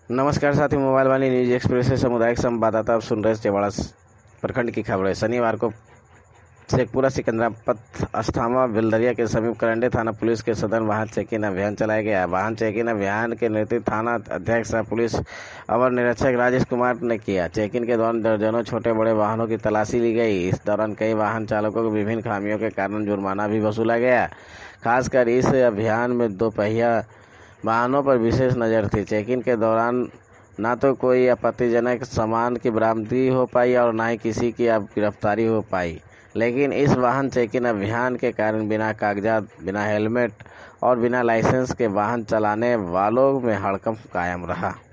नमस्कार साथी, मोबाइल वाली न्यूज एक्सप्रेस से सामुदायिक संवाददाता अब सुन रहे चेवाड़ा प्रखंड की खबरें। शनिवार को शेखपुरा सिकंदराबाद अस्थामा बिलदरिया के समीप करंडे थाना पुलिस के सदन वाहन चेकिंग अभियान चलाया गया। वाहन चेकिंग अभियान के नेतृत्व थाना अध्यक्ष सह पुलिस अवर निरीक्षक राजेश कुमार ने किया। चेकिंग के दौरान दर्जनों छोटे बड़े वाहनों की तलाशी ली गई। इस दौरान कई वाहन चालकों को विभिन्न खामियों के कारण जुर्माना भी वसूला गया। खासकर इस अभियान में 2 पहिया वाहनों पर विशेष नज़र थी। चेकिंग के दौरान ना तो कोई आपत्तिजनक सामान की बरामदगी हो पाई और ना ही किसी की गिरफ्तारी हो पाई, लेकिन इस वाहन चेकिंग अभियान के कारण बिना कागजात, बिना हेलमेट और बिना लाइसेंस के वाहन चलाने वालों में हड़कंप कायम रहा।